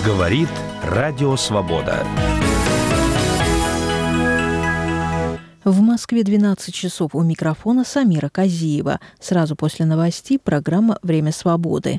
Говорит Радио Свобода. В Москве 12 часов. У микрофона Самира Казиева. Сразу после новостей программа «Время свободы».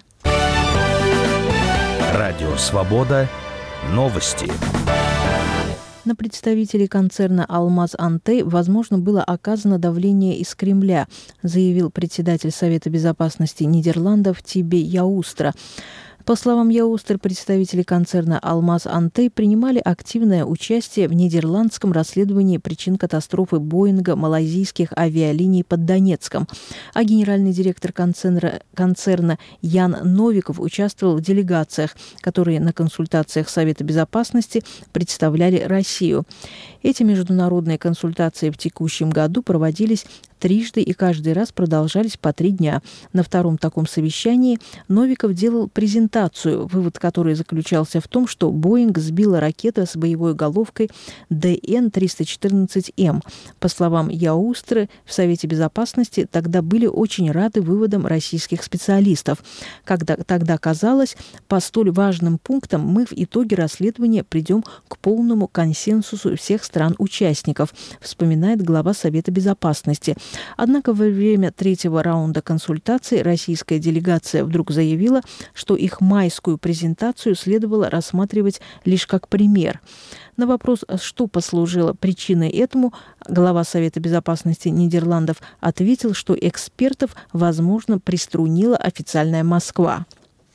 Радио Свобода. Новости. На представителей концерна «Алмаз Антей», возможно, было оказано давление из Кремля, заявил председатель Совета безопасности Нидерландов Тибе Яустра. По словам Яустер, представители концерна «Алмаз Антей» принимали активное участие в нидерландском расследовании причин катастрофы Боинга малайзийских авиалиний под Донецком. А генеральный директор концерна Ян Новиков участвовал в делегациях, которые на консультациях Совета безопасности представляли Россию. Эти международные консультации в текущем году проводились трижды и каждый раз продолжались по 3 дня. На втором таком совещании Новиков делал презентацию, вывод которой заключался в том, что Боинг сбила ракета с боевой головкой ДН-314М. По словам Яустры, в Совете безопасности тогда были очень рады выводам российских специалистов. Тогда казалось, по столь важным пунктам мы в итоге расследования придем к полному консенсусу всех стран-участников, вспоминает глава Совета безопасности. Однако во время 3-го раунда консультаций российская делегация вдруг заявила, что их майскую презентацию следовало рассматривать лишь как пример. На вопрос, что послужило причиной этому, глава Совета безопасности Нидерландов ответил, что экспертов, возможно, приструнила официальная Москва.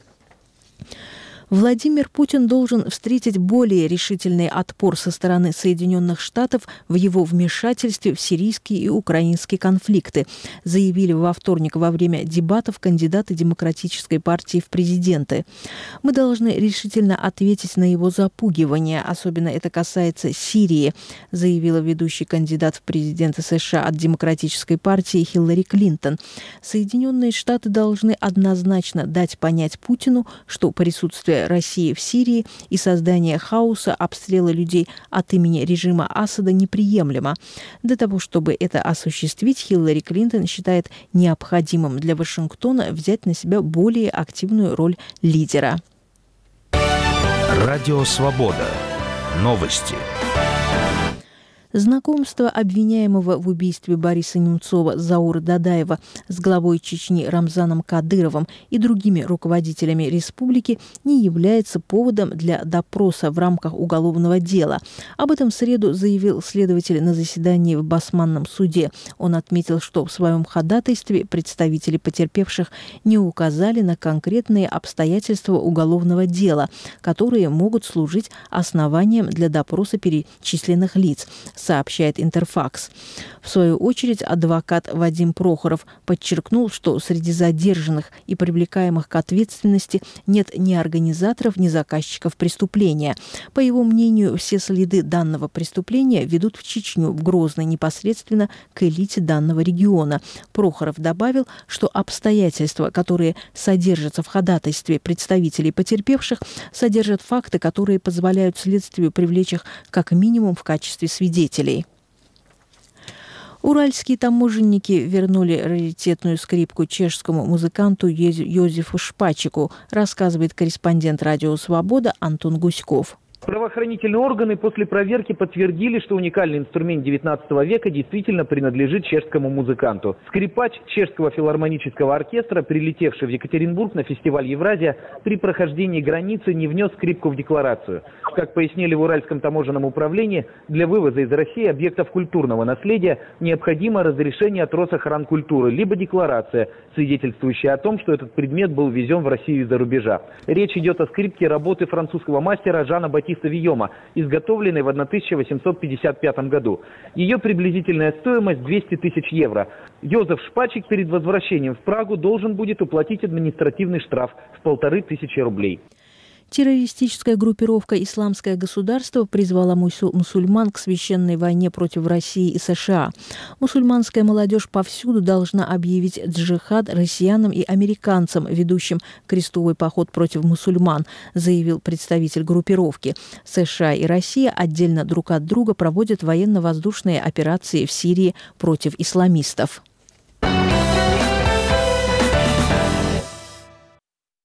Владимир Путин должен встретить более решительный отпор со стороны Соединенных Штатов в его вмешательстве в сирийские и украинские конфликты, заявили во вторник во время дебатов кандидаты Демократической партии в президенты. Мы должны решительно ответить на его запугивание, особенно это касается Сирии, заявила ведущий кандидат в президенты США от Демократической партии Хиллари Клинтон. Соединенные Штаты должны однозначно дать понять Путину, что присутствие России в Сирии и создание хаоса, обстрела людей от имени режима Асада неприемлемо. Для того, чтобы это осуществить, Хиллари Клинтон считает необходимым для Вашингтона взять на себя более активную роль лидера. Радио Свобода. Новости. Знакомство обвиняемого в убийстве Бориса Немцова Заура Дадаева с главой Чечни Рамзаном Кадыровым и другими руководителями республики не является поводом для допроса в рамках уголовного дела. Об этом в среду заявил следователь на заседании в Басманном суде. Он отметил, что в своем ходатайстве представители потерпевших не указали на конкретные обстоятельства уголовного дела, которые могут служить основанием для допроса перечисленных лиц, сообщает Интерфакс. В свою очередь, адвокат Вадим Прохоров подчеркнул, что среди задержанных и привлекаемых к ответственности нет ни организаторов, ни заказчиков преступления. По его мнению, все следы данного преступления ведут в Чечню, в Грозный, непосредственно к элите данного региона. Прохоров добавил, что обстоятельства, которые содержатся в ходатайстве представителей потерпевших, содержат факты, которые позволяют следствию привлечь их как минимум в качестве свидетелей. Уральские таможенники вернули раритетную скрипку чешскому музыканту Йозефу Шпачику, рассказывает корреспондент «Радио Свобода» Антон Гуськов. Правоохранительные органы после проверки подтвердили, что уникальный инструмент XIX века действительно принадлежит чешскому музыканту. Скрипач чешского филармонического оркестра, прилетевший в Екатеринбург на фестиваль «Евразия», при прохождении границы не внес скрипку в декларацию. Как пояснили в Уральском таможенном управлении, для вывоза из России объектов культурного наследия необходимо разрешение от Росохранкультуры, либо декларация, свидетельствующая о том, что этот предмет был ввезен в Россию из-за рубежа. Речь идет о скрипке работы французского мастера Жана Батиста Вийома, изготовленной в 1855 году. Ее приблизительная стоимость 200 тысяч евро. Йозеф Шпачик перед возвращением в Прагу должен будет уплатить административный штраф в 1500 рублей. Террористическая группировка «Исламское государство» призвала мусульман к священной войне против России и США. Мусульманская молодежь повсюду должна объявить джихад россиянам и американцам, ведущим крестовый поход против мусульман, заявил представитель группировки. США и Россия отдельно друг от друга проводят военно-воздушные операции в Сирии против исламистов.